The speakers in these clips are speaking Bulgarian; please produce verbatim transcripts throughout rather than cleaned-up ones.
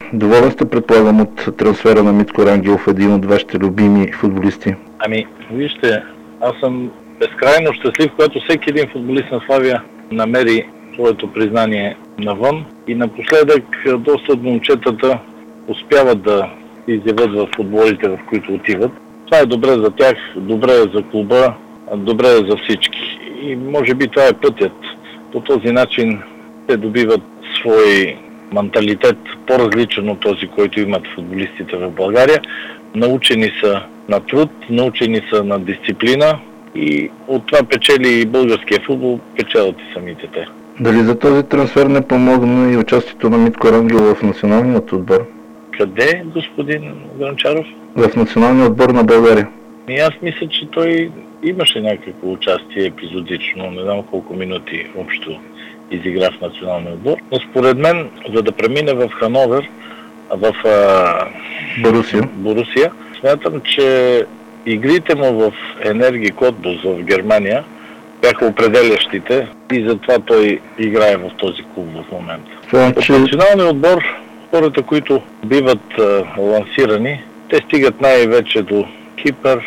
Доволен сте, предполагам, от трансфера на Митко Рангелов, един от вашите любими футболисти? Ами, вижте, аз съм безкрайно щастлив, когато всеки един футболист на Славия намери своето признание навън и напоследък доста от момчетата успяват да се изявят в футболите, в които отиват. Това е добре за тях, добре е за клуба, добре е за всички. И може би това е пътят. По този начин те добиват свой менталитет, по-различен от този, който имат футболистите в България. Научени са на труд, научени са на дисциплина и от това печели и българския футбол, печелят и самите те. Дали за този трансфер не помогна и участието на Митко Рангелов в националният отбор? Къде, господин Гранчаров? В националния отбор на България. И аз мисля, че той имаше някакво участие епизодично, не знам колко минути общо изигра в националния отбор. Но според мен, за да премине в Хановер, в а... Борусия. Борусия, смятам, че игрите му в Енергий Котбус в Германия бяха определящите и затова той играе в този клуб в момента. Това, че... От националния отбор, хората, които биват а, лансирани, те стигат най-вече до Кипър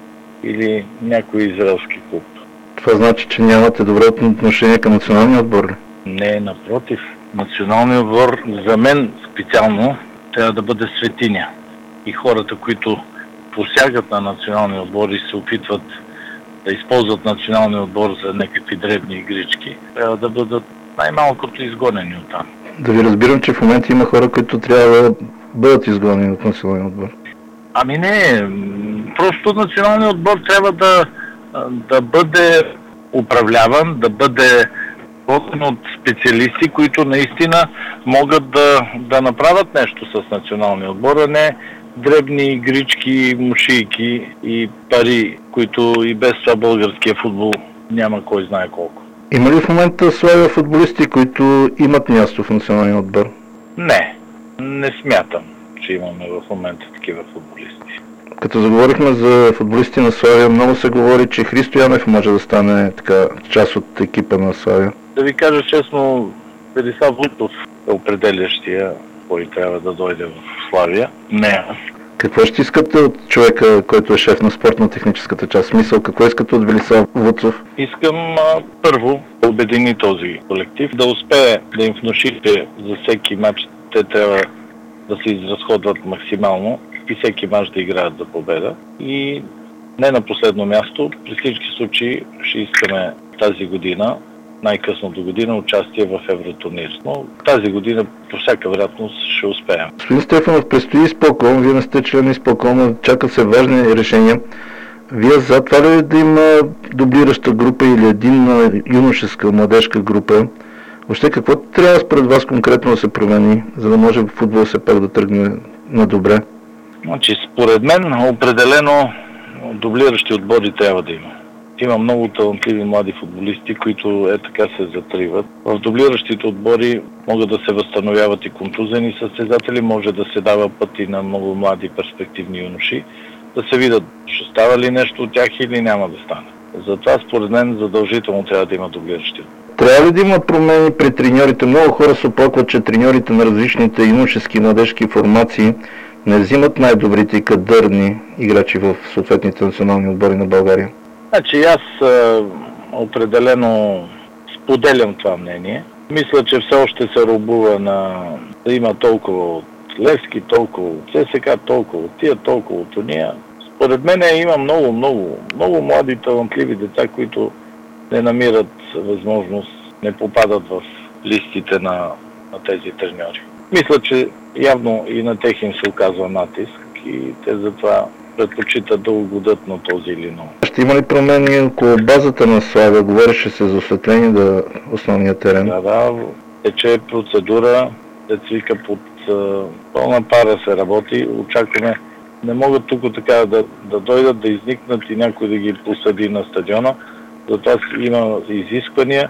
или някой израелски клуб. Това значи, че нямате добро отношение към националния отбор ли? Не, напротив. Националният отбор за мен специално трябва да бъде светиня. И хората, които посягат на националния отбор и се опитват да използват националния отбор за някакви дребни игрички, трябва да бъдат най-малкото изгонени оттам. Да ви разбирам, че в момента има хора, които трябва да бъдат изгонени от националния отбор. Ами не, просто националният отбор трябва да, да бъде управляван, да бъде воден от специалисти, които наистина могат да, да направят нещо с националния отбор, а не дребни игрички, мушийки и пари, които и без това българския футбол няма кой знае колко. Има ли в момента Славия футболисти, които имат място в националния отбор? Не, не смятам, че имаме в момента такива футболисти. Като заговорихме за футболисти на Славия, много се говори, че Христо Янев може да стане така част от екипа на Славия. Да ви кажа честно, Велислав Вуйков е определящия, кой трябва да дойде в Славия. Не аз. Какво ще искате от човека, който е шеф на спортно-техническата част? Смисъл, какво искате от Велислав Вуйков? Искам а, първо да обедини този колектив, да успее да им внушите за всеки матч. Те трябва да се изразходват максимално и всеки мач да играят за победа. И не на последно място, при всички случаи ще искаме тази година, най-късно до година, участие в Евротурнир. Но тази година по всяка вероятност ще успеем. Господин Стефанов, предстои изпълком, вие не сте член изпълком, чакат се важни решения. Вие за това ли да има дублираща група или един юношеска, младежка група? Въобще какво трябва според вас конкретно да се промени, за да може футбол все пак да тръгне на добре? Значи, според мен определено дублиращи отбори трябва да има. Има много талантливи млади футболисти, които е така се затриват. В дублиращите отбори могат да се възстановяват и контузени състезатели, може да се дава път и на много млади перспективни юноши, да се видят ще става ли нещо от тях или няма да стане. Затова според мен задължително трябва да има дублиращи. Трябва ли да има промени при треньорите? Много хора се оплакват, че треньорите на различните юношески и младежки формации не взимат най-добрите и кадърни играчи в съответните национални отбори на България. Значи аз а, определено споделям това мнение. Мисля, че все още се робува на да има толкова от Левски, толкова от ЦСКА, толкова от тия, толкова от уния. Според мен има много, много, много млади талантливи деца, които не намират възможност, не попадат в листите на, на тези треньори. Мисля, че явно и на тех им се оказва натиск и те затова предпочитат да угодят на този или иной. Ще има ли промени около базата на Славия? Говореше се за осветление да основния терен. Да, да, тече процедура, те цвика под uh, пълна пара се работи. Очакваме, не могат тук така да, да дойдат, да изникнат и някой да ги посади на стадиона. Затова има изисквания.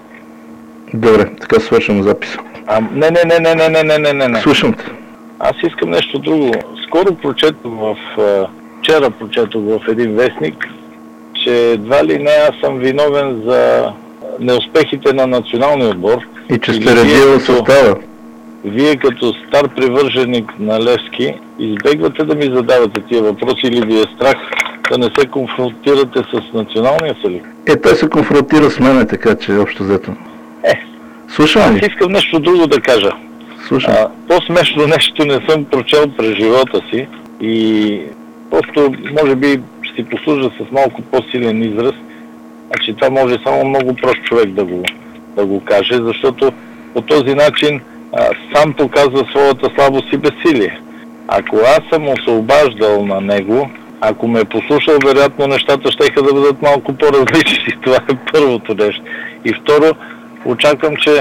Добре, така свършвам записа. А, не, не, не, не, не, не, не, не, не. Слушам те. Аз искам нещо друго. Скоро прочетох в... Вчера прочетох в един вестник, че едва ли не аз съм виновен за неуспехите на националния отбор. И че сте редил състава. вие като стар привърженик на Левски избегвате да ми задавате тия въпроси или ви е страх да не се конфронтирате с националния съюз? Е, той се конфронтира с мене, така че общо взето. Е, слушам аз ли? искам нещо друго да кажа. Слушам. А, по-смешно нещо не съм прочел през живота си и просто, може би, ще си послужа с малко по-силен израз. Значи това може само много прост човек да го, да го каже, защото по този начин а, сам показва своята слабост и безсилие. Ако аз съм освобождал на него, ако ме е послушал, вероятно нещата щеха да бъдат малко по-различни. Това е първото нещо. И второ, очаквам, че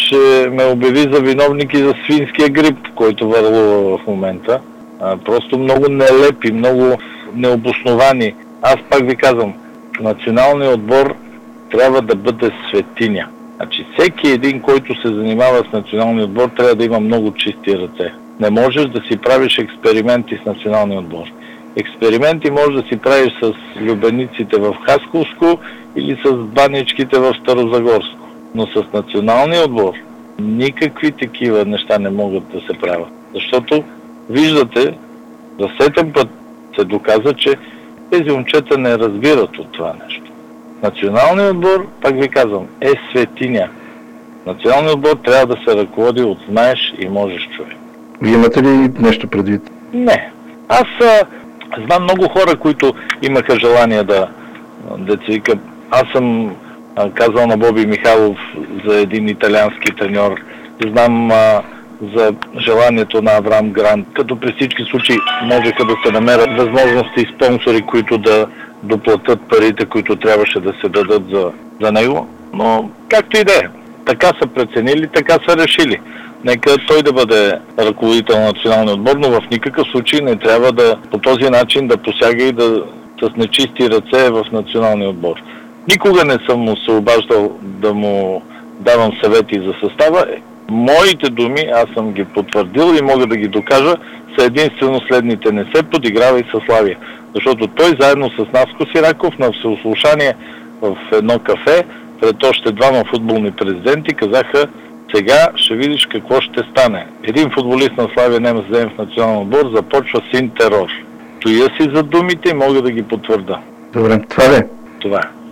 ще ме обяви за виновник и за свинския грип, който върлува в момента. А, просто много нелепи, много необосновани. Аз пак ви казвам, националният отбор трябва да бъде светиня. Значи всеки един, който се занимава с националния отбор, трябва да има много чисти ръце. Не можеш да си правиш експерименти с националния отбор. Експерименти можеш да си правиш с любениците в Хасковско или с баничките в Старозагорско. Но с националния отбор никакви такива неща не могат да се правят. Защото виждате, за сетен път се доказа, че тези момчета не разбират от това нещо. Националният отбор, пак ви казвам, е светиня. Националният отбор трябва да се ръководи от знаеш и можеш човек. Вие имате ли нещо предвид? Не. Аз а, знам много хора, които имаха желание да децвика. Аз съм а, казал на Боби Михайлов за един италиански треньор. Знам а, за желанието на Авраам Грант. Като при всички случаи можеха да се намерят възможности и спонсори, които да доплатят парите, които трябваше да се дадат за, за него. Но както и да е. Така са преценили, така са решили. Нека той да бъде ръководител на националния отбор, но в никакъв случай не трябва да по този начин да посяга и да с нечисти ръце в националния отбор. Никога не съм му се обаждал да му давам съвети за състава. Моите думи, аз съм ги потвърдил и мога да ги докажа, са единствено следните: не се подигравай със Славия. Защото той заедно с Наско Сираков на всеослушание в едно кафе пред още двама футболни президенти казаха: сега ще видиш какво ще стане. Един футболист на Славия няма да вземе в национален отбор, започва син терор. Стоя си за думите и мога да ги потвърда. Добре, това ли? Това е.